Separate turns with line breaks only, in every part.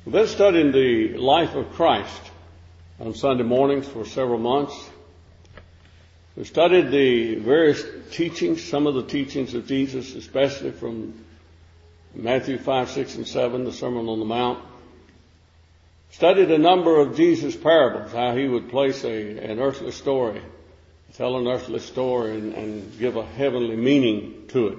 We've been studying the life of Christ on Sunday mornings for several months. We've studied the various teachings, some of the teachings of Jesus, especially from Matthew 5, 6, and 7, the Sermon on the Mount. Studied a number of Jesus' parables, how he would place an earthly story, tell an earthly story and give a heavenly meaning to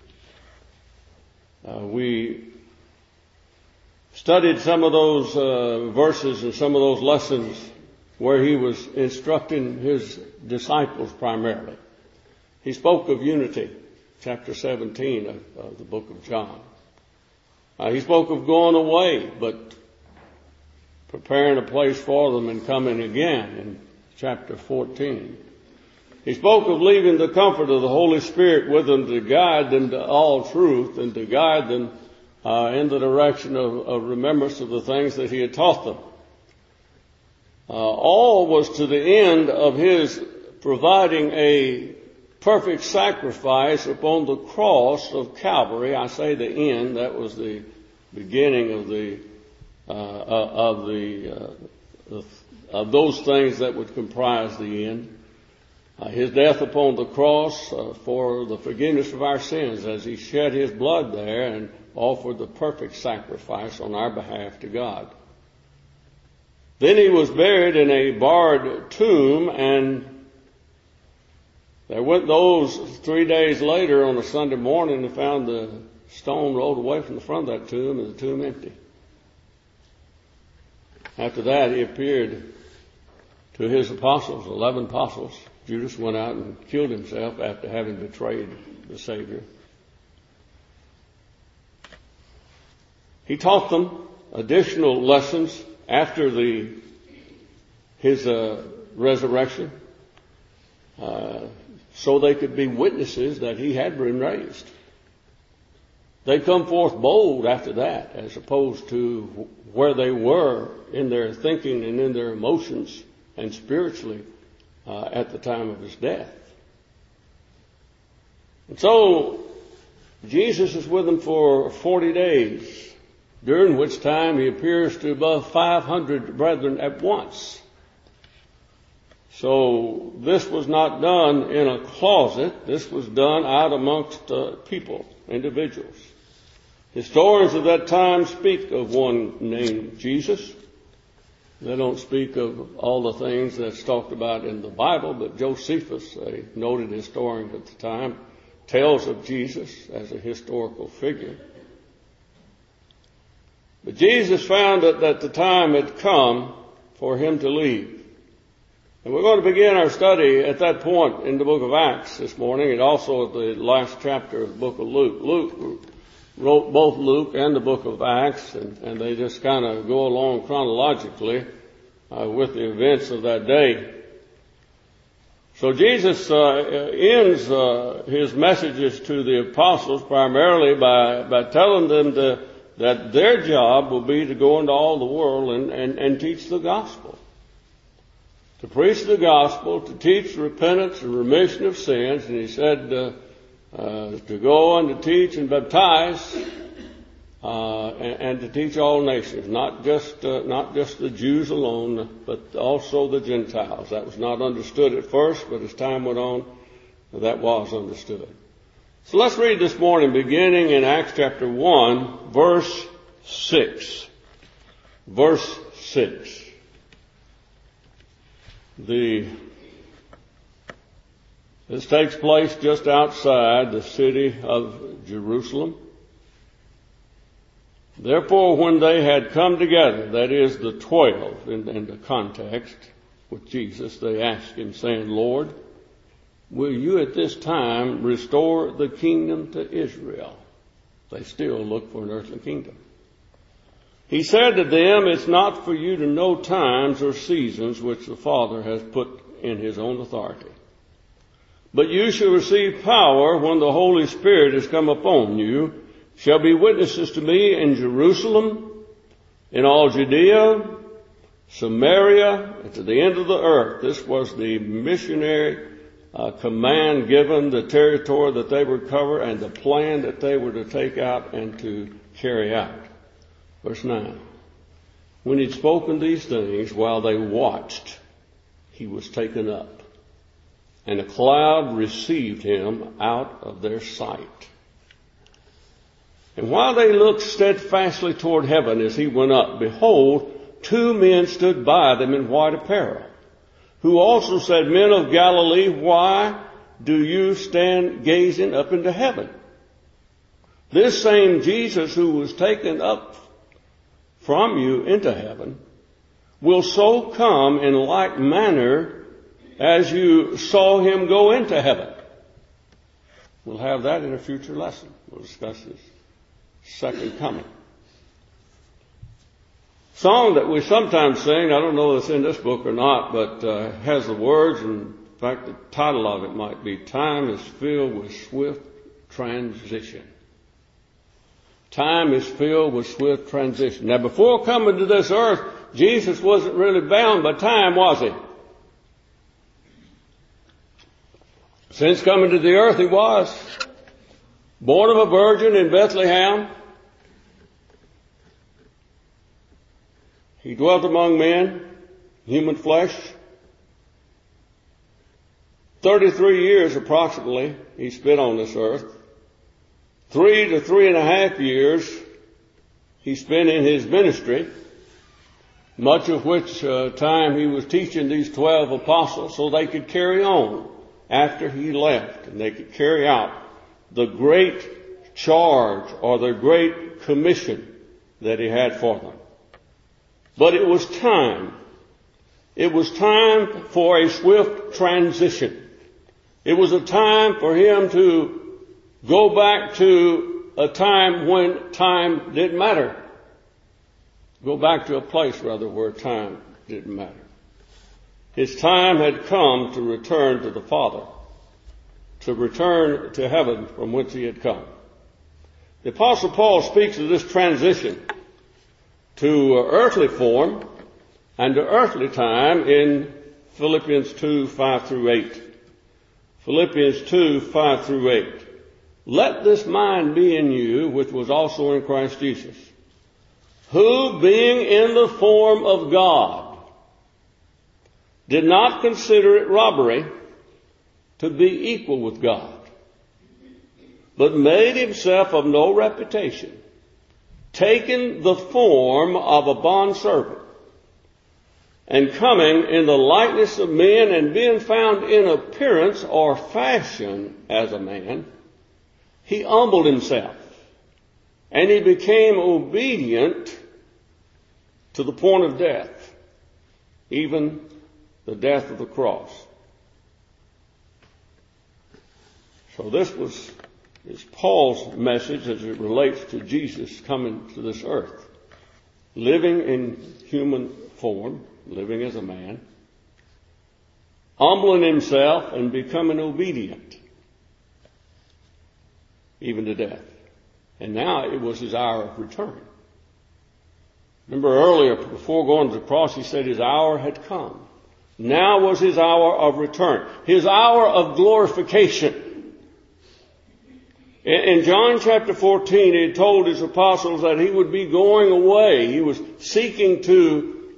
it. We studied some of those verses and some of those lessons where he was instructing his disciples primarily. He spoke of unity, chapter 17 of the book of John. He spoke of going away, but preparing a place for them and coming again in chapter 14. He spoke of leaving the comfort of the Holy Spirit with them to guide them to all truth and to guide them in the direction of remembrance of the things that he had taught them. All was to the end of his providing a perfect sacrifice upon the cross of Calvary. I say the end, that was the beginning of those things that would comprise the end. His death upon the cross for the forgiveness of our sins as he shed his blood there and offered the perfect sacrifice on our behalf to God. Then he was buried in a barred tomb, and there went those 3 days later on a Sunday morning and found the stone rolled away from the front of that tomb and the tomb empty. After that, he appeared to his apostles, 11 apostles. Judas went out and killed himself after having betrayed the Savior. He taught them additional lessons after his resurrection, so they could be witnesses that he had been raised. They come forth bold after that, as opposed to where they were in their thinking and in their emotions and spiritually at the time of his death. And so Jesus is with them for 40 days, during which time he appears to above 500 brethren at once. So this was not done in a closet. This was done out amongst people, individuals. Historians of that time speak of one named Jesus. They don't speak of all the things that's talked about in the Bible, but Josephus, a noted historian at the time, tells of Jesus as a historical figure. But Jesus found that the time had come for him to leave. And we're going to begin our study at that point in the book of Acts this morning, and also at the last chapter of the book of Luke. Luke wrote both Luke and the book of Acts, and they just kind of go along chronologically with the events of that day. So Jesus ends his messages to the apostles primarily by telling them that their job will be to go into all the world and teach the gospel. To preach the gospel, to teach repentance and remission of sins. And he said to go and to teach and baptize and to teach all nations, not just the Jews alone, but also the Gentiles. That was not understood at first, but as time went on, that was understood. So let's read this morning, beginning in Acts chapter 1, verse 6. Verse 6. This takes place just outside the city of Jerusalem. Therefore, when they had come together, that is the 12 in the context with Jesus, they asked him, saying, Lord, will you at this time restore the kingdom to Israel? They still look for an earthly kingdom. He said to them, it's not for you to know times or seasons which the Father has put in his own authority. But you shall receive power when the Holy Spirit has come upon you, shall be witnesses to me in Jerusalem, in all Judea, Samaria, and to the end of the earth. This was the missionary command given, the territory that they would cover, and the plan that they were to take out and to carry out. Verse 9. when he'd spoken these things, while they watched, he was taken up, and a cloud received him out of their sight. And while they looked steadfastly toward heaven as he went up, behold, 2 men stood by them in white apparel, who also said, Men of Galilee, why do you stand gazing up into heaven? This same Jesus who was taken up from you into heaven will so come in like manner as you saw him go into heaven. We'll have that in a future lesson. We'll discuss his second coming. Song that we sometimes sing, I don't know if it's in this book or not, but has the words, and in fact the title of it might be, Time is Filled with Swift Transition. Time is filled with swift transition. Now, before coming to this earth, Jesus wasn't really bound by time, was he? Since coming to the earth, he was. Born of a virgin in Bethlehem. He dwelt among men, human flesh. 33 years approximately he spent on this earth. 3 to 3.5 years he spent in his ministry, much of which time he was teaching these 12 apostles so they could carry on after he left, and they could carry out the great charge or the great commission that he had for them. But it was time. It was time for a swift transition. It was a time for him to go back to a time when time didn't matter. Go back to a place, rather, where time didn't matter. His time had come to return to the Father, to return to heaven from whence he had come. The Apostle Paul speaks of this transition to earthly form and to earthly time in Philippians 2, 5 through 8. Philippians 2, 5 through 8. Let this mind be in you, which was also in Christ Jesus, who, being in the form of God, did not consider it robbery to be equal with God, but made himself of no reputation, taking the form of a bondservant, and coming in the likeness of men, and being found in appearance or fashion as a man, he humbled himself, and he became obedient to the point of death, even the death of the cross. So this is Paul's message as it relates to Jesus coming to this earth, living in human form, living as a man, humbling himself and becoming obedient, even to death. And now it was his hour of return. Remember earlier, before going to the cross, he said his hour had come. Now was his hour of return, his hour of glorification. In John chapter 14, he had told his apostles that he would be going away. He was seeking to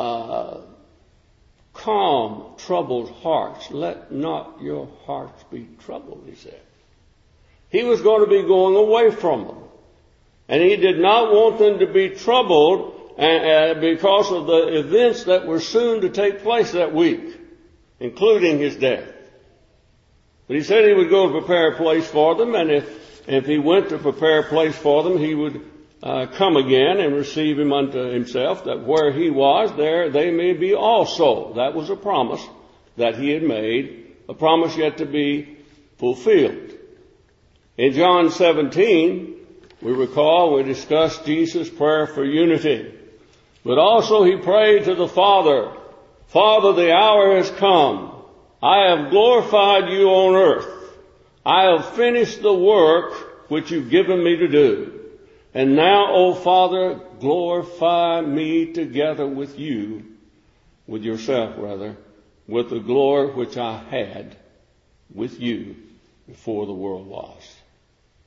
calm troubled hearts. Let not your hearts be troubled, he said. He was going to be going away from them. And he did not want them to be troubled because of the events that were soon to take place that week, including his death. But he said he would go to prepare a place for them, and if he went to prepare a place for them, he would come again and receive him unto himself, that where he was, there they may be also. That was a promise that he had made, a promise yet to be fulfilled. In John 17, we recall we discussed Jesus' prayer for unity. But also he prayed to the Father, Father, the hour has come. I have glorified you on earth. I have finished the work which you've given me to do. And now, O Father, glorify me together with you, with yourself rather, with the glory which I had with you before the world was.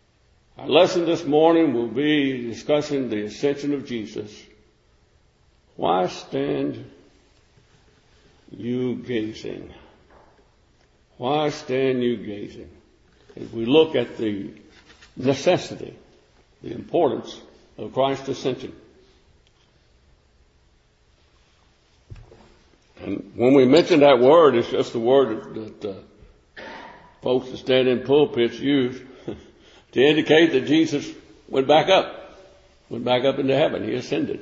Our lesson this morning will be discussing the ascension of Jesus. Why stand you gazing? Why stand you gazing? As we look at the necessity, the importance of Christ's ascension. And when we mention that word, it's just the word that folks that stand in pulpits use to indicate that Jesus went back up into heaven. He ascended.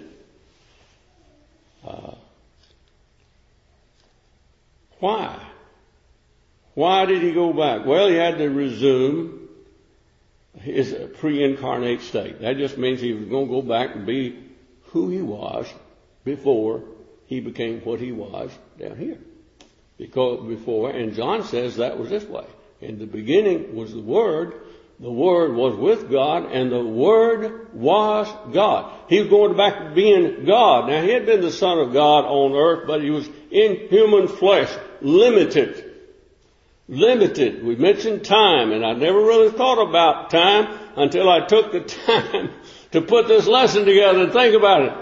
Why? Why did he go back? Well, he had to resume his pre-incarnate state. That just means he was going to go back and be who he was before he became what he was down here. Because before, and John says that was this way. In the beginning was the Word was with God, and the Word was God. He was going back to being God. Now, he had been the Son of God on earth, but he was in human flesh, limited. We mentioned time, and I never really thought about time until I took the time to put this lesson together and think about it.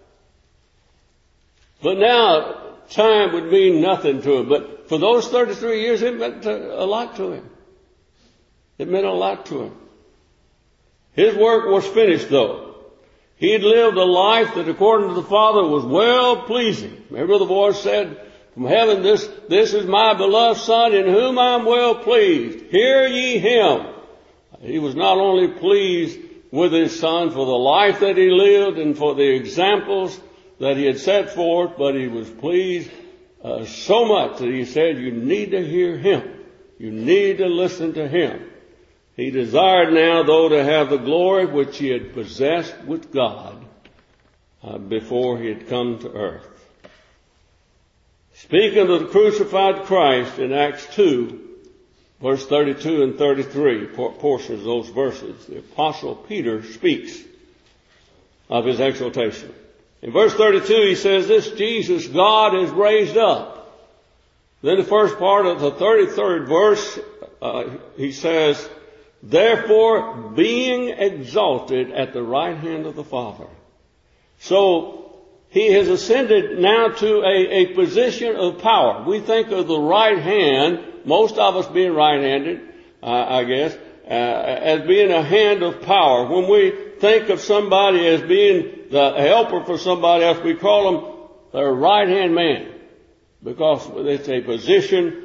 But now, time would mean nothing to him. But for those 33 years, it meant a lot to him. It meant a lot to him. His work was finished, though. He had lived a life that, according to the Father, was well-pleasing. Remember the voice said from heaven, this is my beloved Son, in whom I am well-pleased. Hear ye him. He was not only pleased with his Son for the life that he lived and for the examples that he had set forth, but he was pleased so much that he said, you need to hear him. You need to listen to him. He desired now, though, to have the glory which he had possessed with God before he had come to earth. Speaking of the crucified Christ in Acts 2, verse 32 and 33, portions of those verses, the Apostle Peter speaks of his exaltation. In verse 32 he says, this Jesus God is raised up. Then the first part of the 33rd verse, he says, therefore being exalted at the right hand of the Father. So he has ascended now to a position of power. We think of the right hand, most of us being right-handed, I guess, as being a hand of power. When we think of somebody as being the helper for somebody else, we call them their right-hand man, because it's a position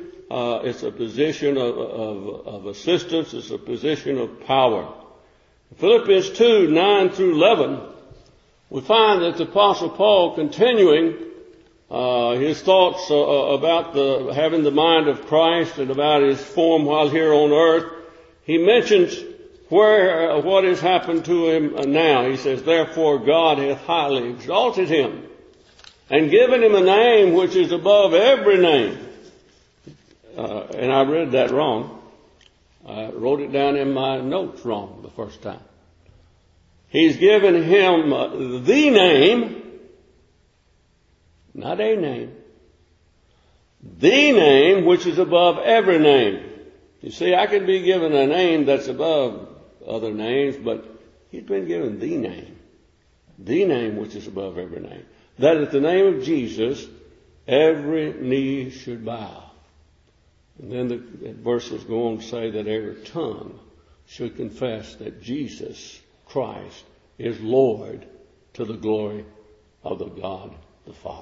of assistance. It's a position of power. In Philippians 2, 9 through 11, we find that the Apostle Paul, continuing his thoughts about having the mind of Christ and about his form while here on earth, he mentions what has happened to him now. He says, therefore God hath highly exalted him and given him a name which is above every name. And I read that wrong. I wrote it down in my notes wrong the first time. He's given him the name, not a name, the name which is above every name. You see, I could be given a name that's above other names, but he's been given the name which is above every name. That at the name of Jesus, every knee should bow. And then the verses go on to say that every tongue should confess that Jesus Christ is Lord, to the glory of the God the Father.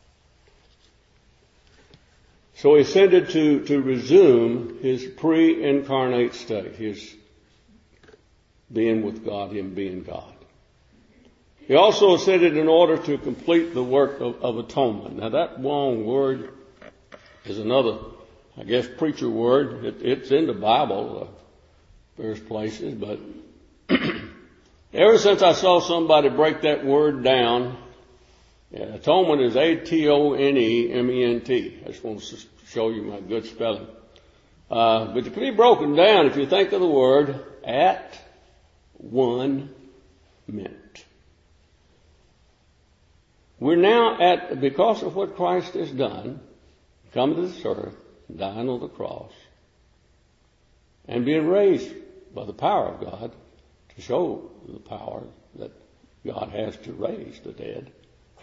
So he ascended to resume his pre-incarnate state, his being with God, him being God. He also ascended in order to complete the work of atonement. Now that long word is another, I guess, preacher word. It's in the Bible, various places, but ever since I saw somebody break that word down, atonement is A-T-O-N-E-M-E-N-T. I just want to show you my good spelling. But to be broken down, if you think of the word at one meant. We're now because of what Christ has done, come to this earth, dying on the cross, and being raised by the power of God to show the power that God has to raise the dead.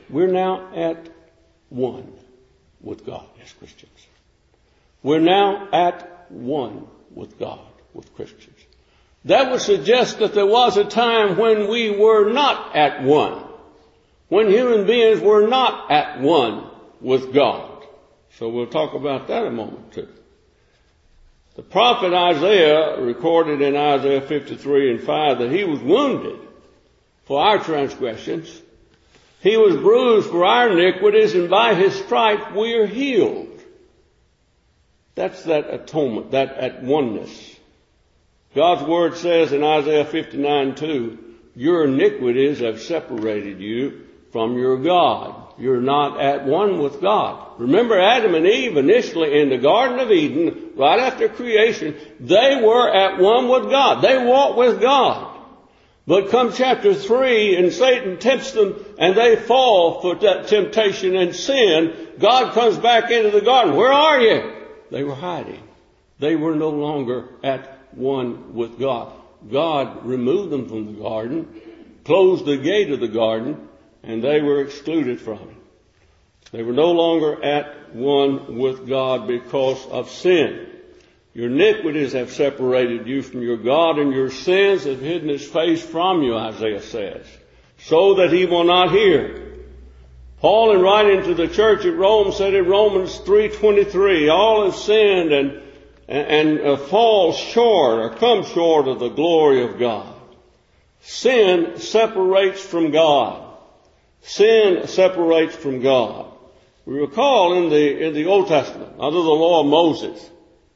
We're now at one with God as Christians. We're now at one with God, with Christians. That would suggest that there was a time when we were not at one, when human beings were not at one with God. So we'll talk about that in a moment too. The prophet Isaiah recorded in Isaiah 53:5 that he was wounded for our transgressions. He was bruised for our iniquities, and by his stripe we are healed. That's that atonement, that at oneness. God's word says in Isaiah 59:2, your iniquities have separated you from your God. You're not at one with God. Remember Adam and Eve initially in the Garden of Eden, right after creation, they were at one with God. They walked with God. But come chapter 3 and Satan tempts them and they fall for that temptation and sin. God comes back into the garden. Where are you? They were hiding. They were no longer at one with God. God removed them from the garden, closed the gate of the garden, and they were excluded from it. They were no longer at one with God because of sin. Your iniquities have separated you from your God, and your sins have hidden his face from you, Isaiah says, so that he will not hear. Paul, in writing to the church at Rome, said in Romans 3:23, all have sinned and fall short or come short of the glory of God. Sin separates from God. Sin separates from God. We recall in the Old Testament, under the law of Moses,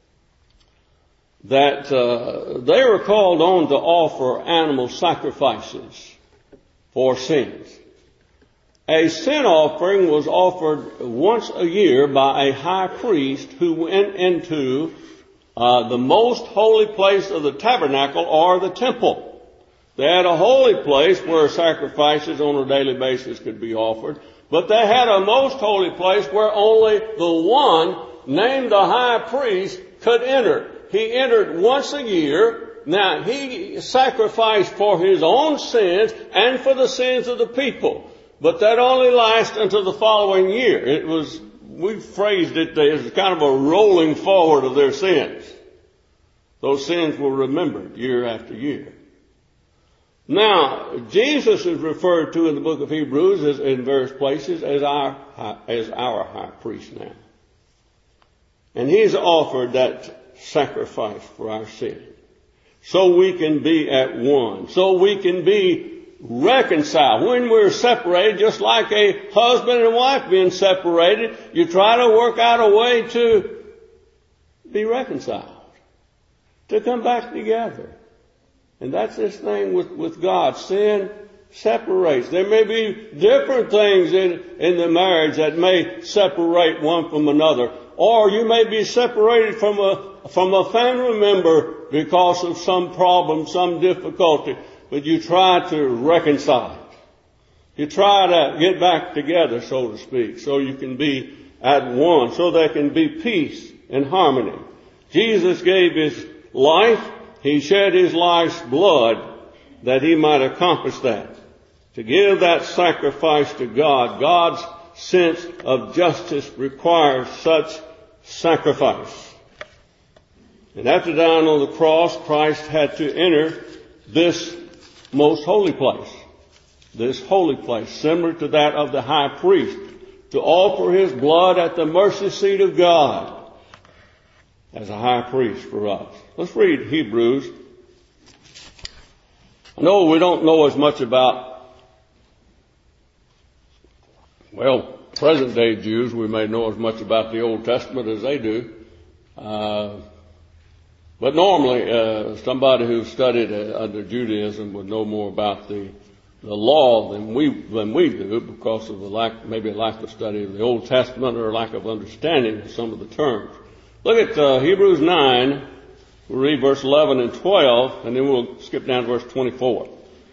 that they were called on to offer animal sacrifices for sins. A sin offering was offered once a year by a high priest who went into the most holy place of the tabernacle or the temple. They had a holy place where sacrifices on a daily basis could be offered, but they had a most holy place where only the one named the high priest could enter. He entered once a year. Now, he sacrificed for his own sins and for the sins of the people, but that only lasted until the following year. We phrased it as kind of a rolling forward of their sins. Those sins were remembered year after year. Now, Jesus is referred to in the book of Hebrews in various places as our high priest now. And he's offered that sacrifice for our sin. So we can be at one. So we can be reconciled. When we're separated, just like a husband and wife being separated, you try to work out a way to be reconciled, to come back together. And that's this thing with God. Sin separates. There may be different things in the marriage that may separate one from another. Or you may be separated from a family member because of some problem, some difficulty. But you try to reconcile it. You try to get back together, so to speak, so you can be at one, so there can be peace and harmony. Jesus gave his life. He shed his life's blood that he might accomplish that. To give that sacrifice to God, God's sense of justice requires such sacrifice. And after dying on the cross, Christ had to enter this most holy place. This holy place, similar to that of the high priest, to offer his blood at the mercy seat of God as a high priest for us. Let's read Hebrews. I know we don't know as much about, present day Jews. We may know as much about the Old Testament as they do. But normally, somebody who studied under Judaism would know more about the law than we do because of maybe a lack of study of the Old Testament or a lack of understanding of some of the terms. Look at Hebrews 9. We'll read verse 11 and 12, and then we'll skip down to verse 24.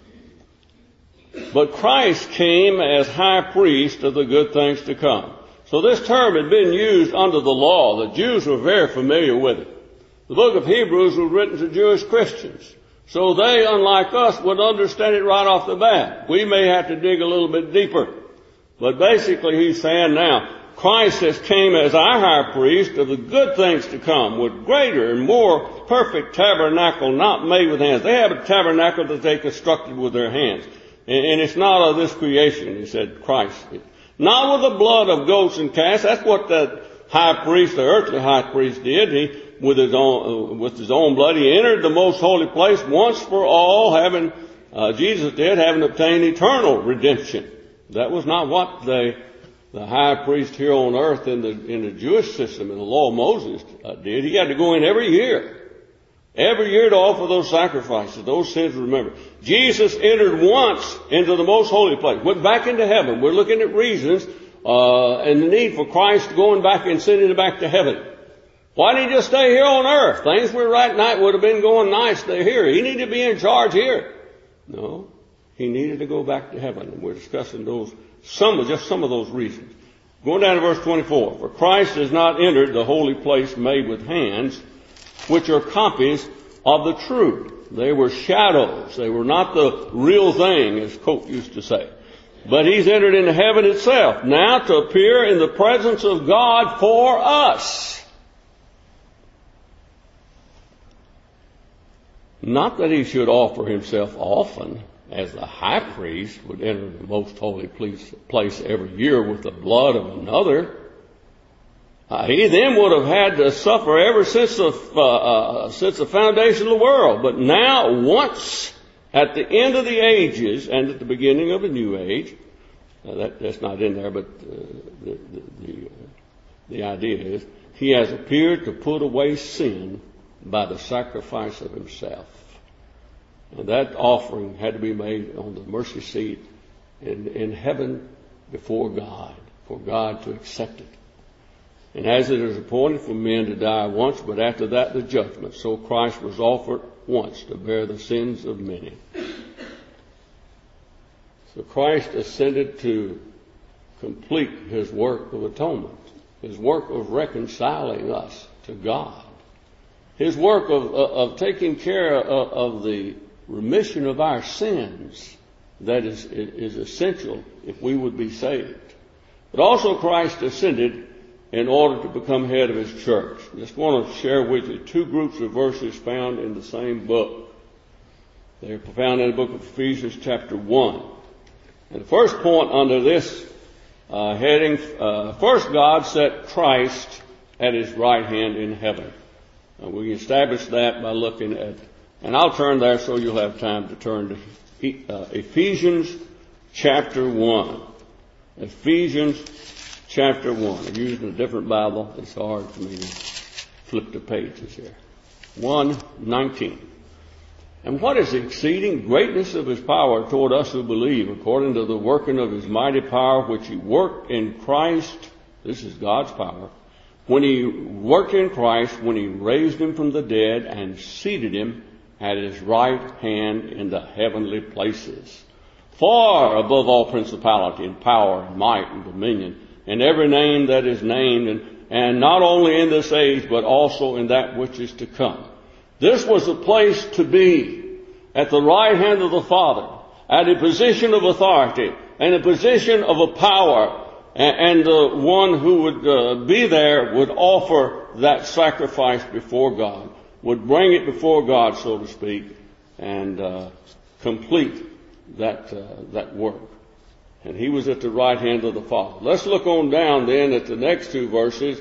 But Christ came as high priest of the good things to come. So this term had been used under the law. The Jews were very familiar with it. The book of Hebrews was written to Jewish Christians. So they, unlike us, would understand it right off the bat. We may have to dig a little bit deeper. But basically he's saying now, Christ has came as our high priest of the good things to come, with greater and more perfect tabernacle not made with hands. They have a tabernacle that they constructed with their hands. And it's not of this creation, he said, Christ. Not with the blood of goats and calves. That's what the high priest, the earthly high priest did. He, with his own blood, he entered the most holy place once for all, Jesus did, having obtained eternal redemption. That was not what the high priest here on earth in the Jewish system, in the law of Moses, did. He had to go in every year to offer those sacrifices, those sins remembered. Jesus entered once into the most holy place, went back into heaven. We're looking at reasons and the need for Christ going back and sending it back to heaven. Why didn't he just stay here on earth? Things were right now would have been going nice here. He needed to be in charge here. No, he needed to go back to heaven. And we're discussing some of those reasons. Going down to verse 24. For Christ has not entered the holy place made with hands, which are copies of the true. They were shadows. They were not the real thing, as Coke used to say. But he's entered into heaven itself, now to appear in the presence of God for us. Not that he should offer himself often, as the high priest would enter the most holy place every year with the blood of another. He then would have had to suffer ever since the foundation of the world. But now, once at the end of the ages and at the beginning of a new age, that's not in there, but the idea is he has appeared to put away sin by the sacrifice of himself. And that offering had to be made on the mercy seat in heaven before God, for God to accept it. And as it is appointed for men to die once, but after that the judgment, so Christ was offered once to bear the sins of many. So Christ ascended to complete his work of atonement, his work of reconciling us to God, his work of taking care of the remission of our sins that is essential if we would be saved. But also Christ ascended in order to become head of his church. I just want to share with you two groups of verses found in the same book. They're found in the book of Ephesians chapter 1. And the first point under this heading, first God set Christ at his right hand in heaven. We can establish that by looking at, and I'll turn there so you'll have time to turn to Ephesians chapter 1. Ephesians chapter 1. I'm using a different Bible. It's hard for me to flip the pages here. 1:19. And what is the exceeding greatness of his power toward us who believe, according to the working of his mighty power, which he worked in Christ. This is God's power. When he worked in Christ, when he raised him from the dead and seated him at his right hand in the heavenly places, far above all principality and power and might and dominion, and every name that is named, and not only in this age, but also in that which is to come. This was the place to be, at the right hand of the Father, at a position of authority, and a position of a power, and the one who would be there would offer that sacrifice before God, would bring it before God, so to speak, and complete that work. And he was at the right hand of the Father. Let's look on down then at the next two verses.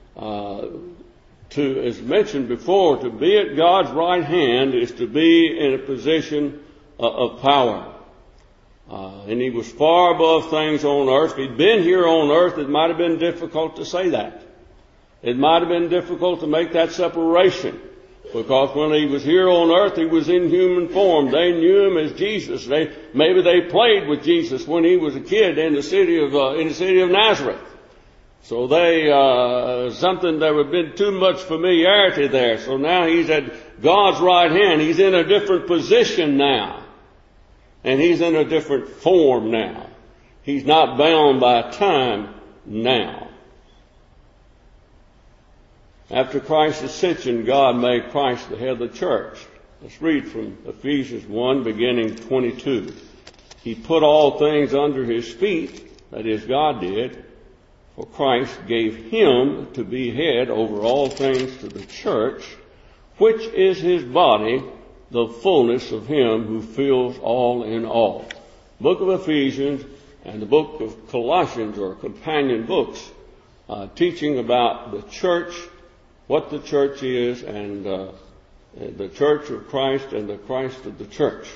As mentioned before, to be at God's right hand is to be in a position of power. And he was far above things on earth. If he'd been here on earth, it might have been difficult to say that. It might have been difficult to make that separation. Because when he was here on earth, he was in human form. They knew him as Jesus. Maybe they played with Jesus when he was a kid in the city of Nazareth. So something there would have been too much familiarity there. So now he's at God's right hand. He's in a different position now. And he's in a different form now. He's not bound by time now. After Christ's ascension, God made Christ the head of the church. Let's read from Ephesians 1, beginning 22. He put all things under his feet that is, God did, for Christ gave him to be head over all things to the church, which is his body, the fullness of him who fills all in all. Book of Ephesians and the book of Colossians are companion books teaching about the church, what the church is, and the church of Christ and the Christ of the church.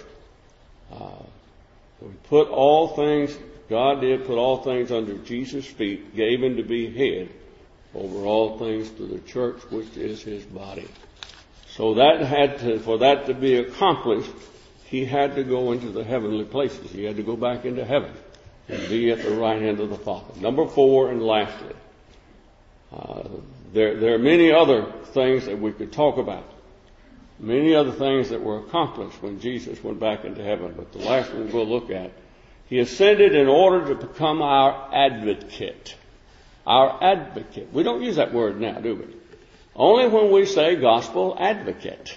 We put all things, God did put all things under Jesus' feet, gave him to be head over all things to the church, which is his body. So for that to be accomplished, he had to go into the heavenly places. He had to go back into heaven and be at the right hand of the Father. Number 4, and lastly, there are many other things that we could talk about. Many other things that were accomplished when Jesus went back into heaven. But the last one we'll look at, he ascended in order to become our advocate. Our advocate. We don't use that word now, do we? Only when we say gospel advocate.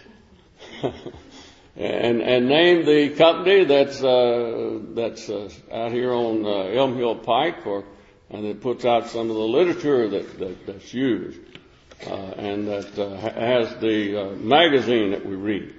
and name the company that's out here on Elm Hill Pike, and that puts out some of the literature that's used. And that has the magazine that we read.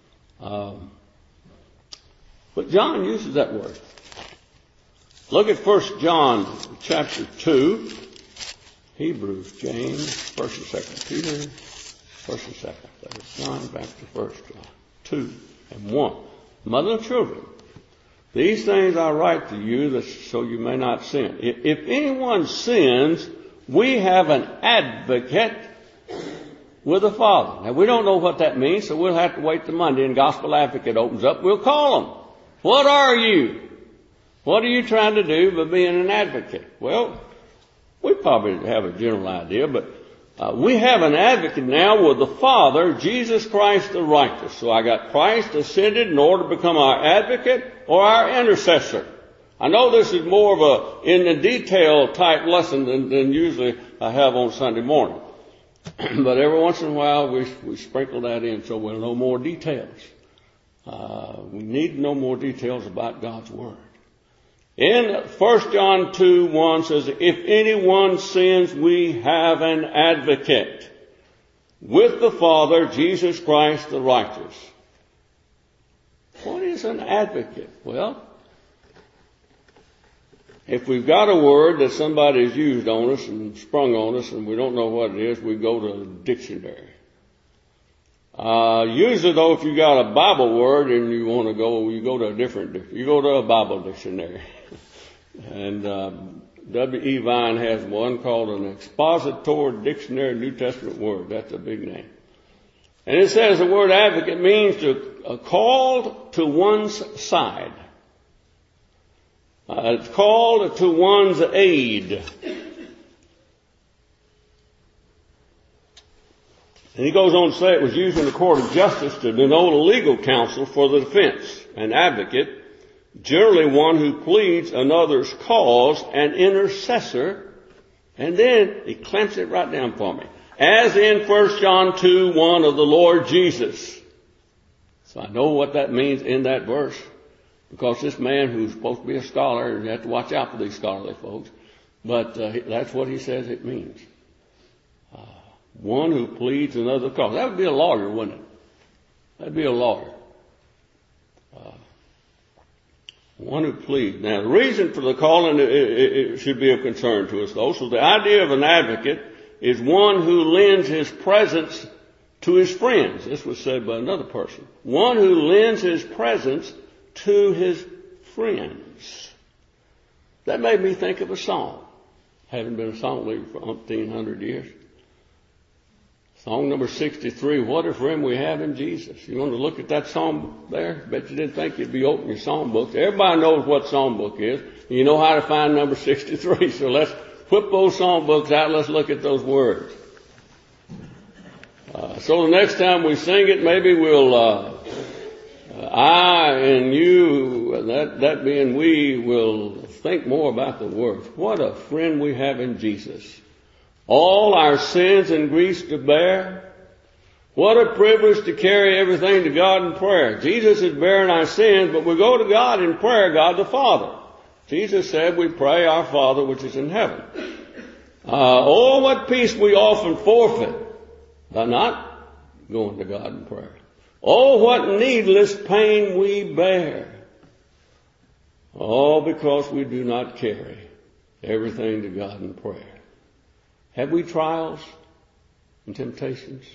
But John uses that word. Look at 1 John chapter 2, Hebrews, James, 1st and 2nd Peter, 1st and 2nd. That is John, back to 1 John 2 and 1. Mother and children, these things I write to you so you may not sin. If anyone sins, we have an advocate with the Father. Now, we don't know what that means, so we'll have to wait till Monday and Gospel Advocate opens up. We'll call them. What are you? What are you trying to do by being an advocate? Well, we probably have a general idea, but we have an advocate now with the Father, Jesus Christ the righteous. So I got Christ ascended in order to become our advocate or our intercessor. I know this is more of a in the detail type lesson than usually I have on Sunday morning. But every once in a while we sprinkle that in so we'll know more details. We need to know more details about God's Word. In 1 John 2:1 says, if anyone sins, we have an advocate with the Father, Jesus Christ the righteous. What is an advocate? Well, if we've got a word that somebody's used on us and sprung on us and we don't know what it is, we go to a dictionary. Usually though, if you got a Bible word and you want to go, you go to a Bible dictionary. And W.E. Vine has one called an Expositor Dictionary New Testament Word. That's a big name. And it says the word advocate means called to one's side. It's called to one's aid. And he goes on to say it was used in the court of justice to denote a legal counsel for the defense. An advocate, generally one who pleads another's cause, an intercessor, and then he clamps it right down for me. As in 1 John 2:1 of the Lord Jesus. So I know what that means in that verse. Because this man who's supposed to be a scholar, and you have to watch out for these scholarly folks, but that's what he says it means. One who pleads another cause. That would be a lawyer, wouldn't it? That'd be a lawyer. One who pleads. Now, the reason for the calling it should be of concern to us, though. So the idea of an advocate is one who lends his presence to his friends. This was said by another person. One who lends his presence to his friends. That made me think of a song. Haven't been a song leader for 1,500 years. Song number 63, What a Friend We Have in Jesus. You want to look at that song there? Bet you didn't think you'd be opening your song book. Everybody knows what song book is. You know how to find number 63. So let's whip those song books out. Let's look at those words. So the next time we sing it, maybe we'll, I and you, that being we, will think more about the words. What a friend we have in Jesus. All our sins and griefs to bear. What a privilege to carry everything to God in prayer. Jesus is bearing our sins, but we go to God in prayer, God the Father. Jesus said we pray our Father which is in heaven. Oh, what peace we often forfeit by not going to God in prayer. Oh, what needless pain we bear. All because we do not carry everything to God in prayer. Have we trials and temptations?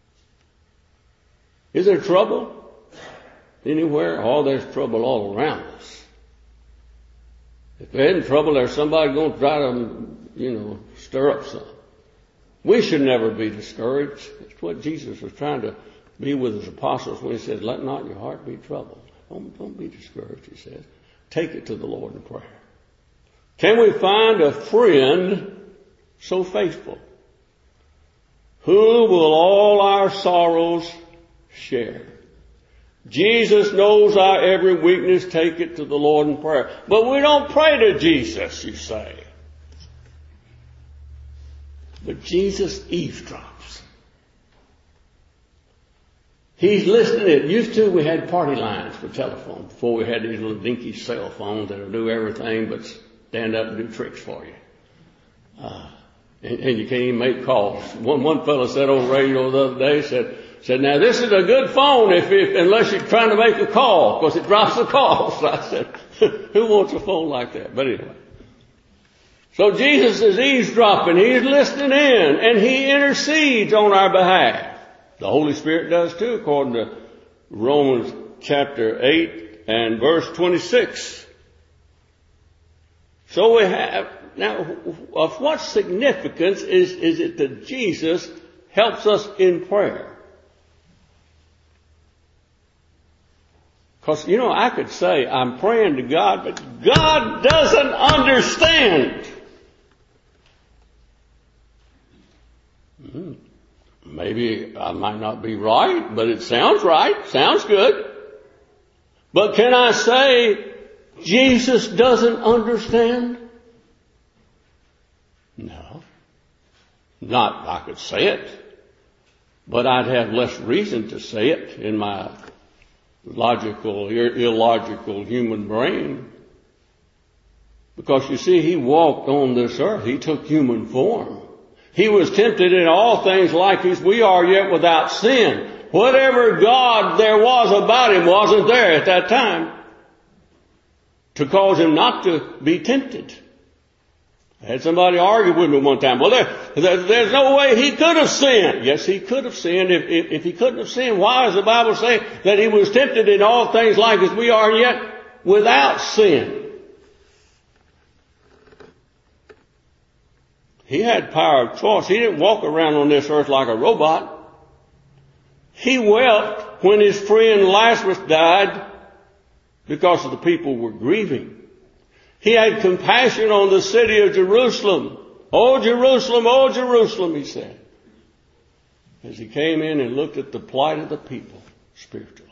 Is there trouble anywhere? Oh, there's trouble all around us. If there isn't trouble, there's somebody going to try to, stir up some. We should never be discouraged. That's what Jesus was trying to be with his apostles when he said, let not your heart be troubled. Don't be discouraged, he says. Take it to the Lord in prayer. Can we find a friend so faithful who will all our sorrows share? Jesus knows our every weakness. Take it to the Lord in prayer. But we don't pray to Jesus, you say. But Jesus eavesdrops. He's listening. Used to, we had party lines for telephone before we had these little dinky cell phones that'll do everything but stand up and do tricks for you. And you can't even make calls. One fellow said on the radio the other day, said, now this is a good phone unless you're trying to make a call, because it drops the calls. So I said, who wants a phone like that? But anyway. So Jesus is eavesdropping. He's listening in, and he intercedes on our behalf. The Holy Spirit does too, according to Romans chapter 8 and verse 26. So we have, now, of what significance is it that Jesus helps us in prayer? Because, I could say I'm praying to God, but God doesn't understand. Maybe I might not be right, but it sounds right. Sounds good. But can I say Jesus doesn't understand? No. Not I could say it, but I'd have less reason to say it in my logical, illogical human brain. Because you see, he walked on this earth. He took human form. He was tempted in all things like as we are, yet without sin. Whatever God there was about him wasn't there at that time to cause him not to be tempted. I had somebody argue with me one time. Well, there's no way he could have sinned. Yes, he could have sinned. If he couldn't have sinned, why does the Bible say that he was tempted in all things like as we are, yet without sin? He had power of choice. He didn't walk around on this earth like a robot. He wept when his friend Lazarus died because the people were grieving. He had compassion on the city of Jerusalem. Oh, Jerusalem, he said, as he came in and looked at the plight of the people spiritually.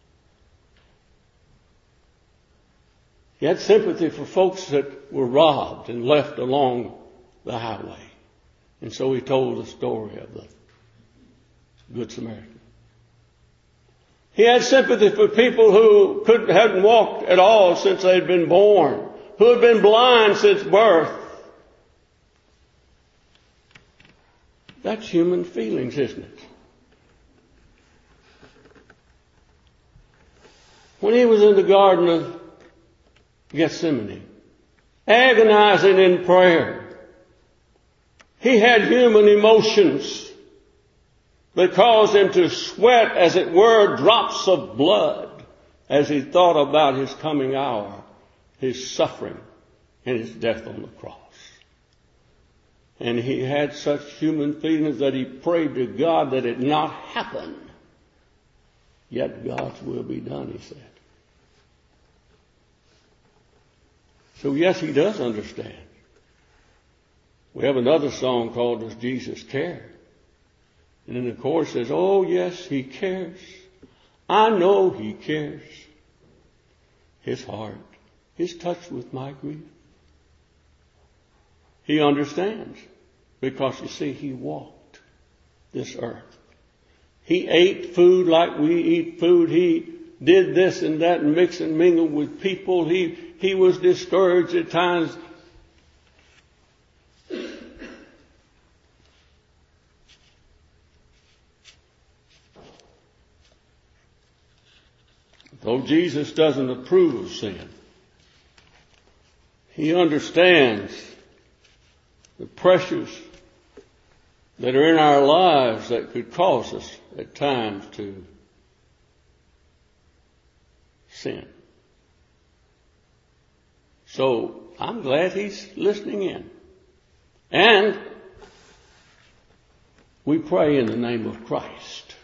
He had sympathy for folks that were robbed and left along the highway. And so he told the story of the Good Samaritan. He had sympathy for people who hadn't walked at all since they'd been born, who had been blind since birth. That's human feelings, isn't it? When he was in the Garden of Gethsemane, agonizing in prayer, he had human emotions that caused him to sweat, as it were, drops of blood as he thought about his coming hour, his suffering, and his death on the cross. And he had such human feelings that he prayed to God that it not happen. Yet God's will be done, he said. So yes, he does understand. We have another song called Does Jesus Care? And in the chorus says, oh yes, he cares. I know he cares. His heart is touched with my grief. He understands because, you see, he walked this earth. He ate food like we eat food. He did this and that and mixed and mingled with people. He was discouraged at times. Though Jesus doesn't approve of sin, He understands the pressures that are in our lives that could cause us at times to sin. So I'm glad He's listening in. And we pray in the name of Christ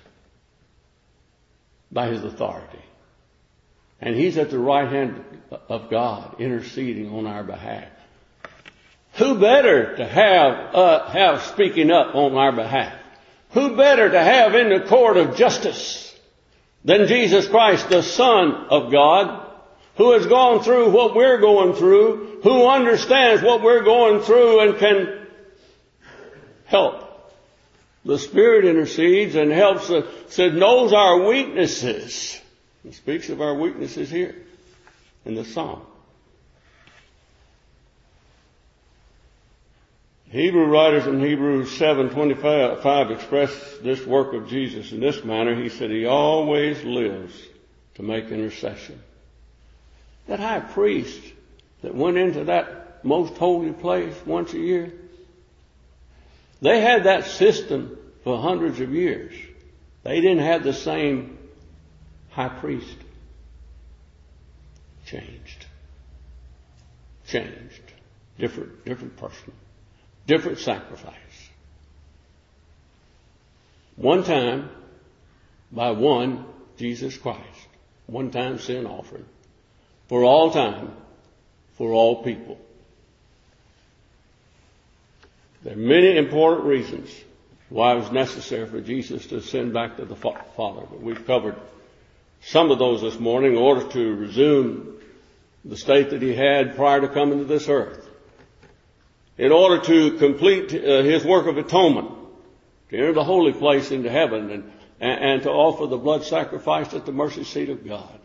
by His authority. And He's at the right hand of God interceding on our behalf. Who better to have speaking up on our behalf? Who better to have in the court of justice than Jesus Christ, the Son of God, who has gone through what we're going through, who understands what we're going through and can help. The Spirit intercedes and helps us, knows our weaknesses. He speaks of our weaknesses here in the Psalm. Hebrew writers in Hebrews 7:25 express this work of Jesus in this manner. He said, He always lives to make intercession. That high priest that went into that most holy place once a year, they had that system for hundreds of years. They didn't have the same high priest. Changed. Different person. Different sacrifice. One time, by one, Jesus Christ. One time sin offering. For all time, for all people. There are many important reasons why it was necessary for Jesus to ascend back to the Father. But we've covered some of those this morning in order to resume the state that He had prior to coming to this earth. In order to complete His work of atonement, to enter the holy place into heaven and to offer the blood sacrifice at the mercy seat of God.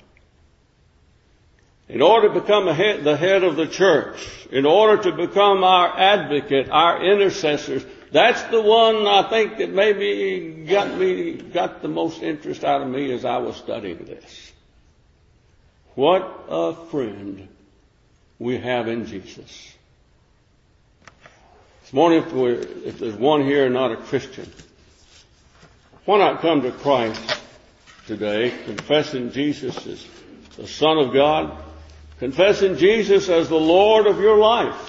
In order to become the head of the church, in order to become our advocate, our intercessors, that's the one I think that maybe got the most interest out of me as I was studying this. What a friend we have in Jesus. This morning, if there's one here not a Christian, why not come to Christ today, confessing Jesus as the Son of God, confessing Jesus as the Lord of your life.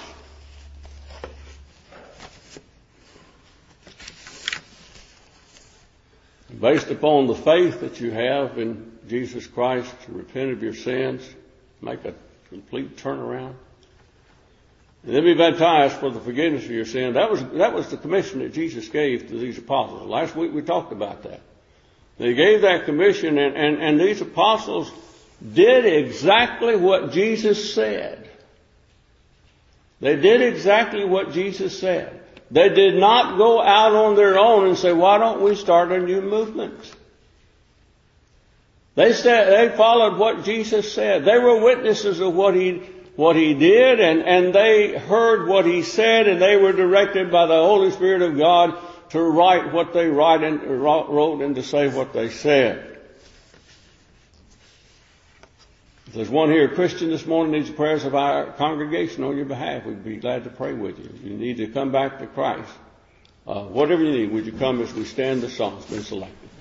Based upon the faith that you have in Jesus Christ, to repent of your sins, make a complete turnaround, and then be baptized for the forgiveness of your sin. That was the commission that Jesus gave to these apostles. Last week we talked about that. They gave that commission, and these apostles did exactly what Jesus said. They did exactly what Jesus said. They did not go out on their own and say, why don't we start a new movement? They followed what Jesus said. They were witnesses of what he did, and they heard what He said, and they were directed by the Holy Spirit of God to write what they wrote and to say what they said. If there's one here, a Christian this morning, needs the prayers of our congregation on your behalf, we'd be glad to pray with you. If you need to come back to Christ, whatever you need, would you come as we stand the song that's been selected?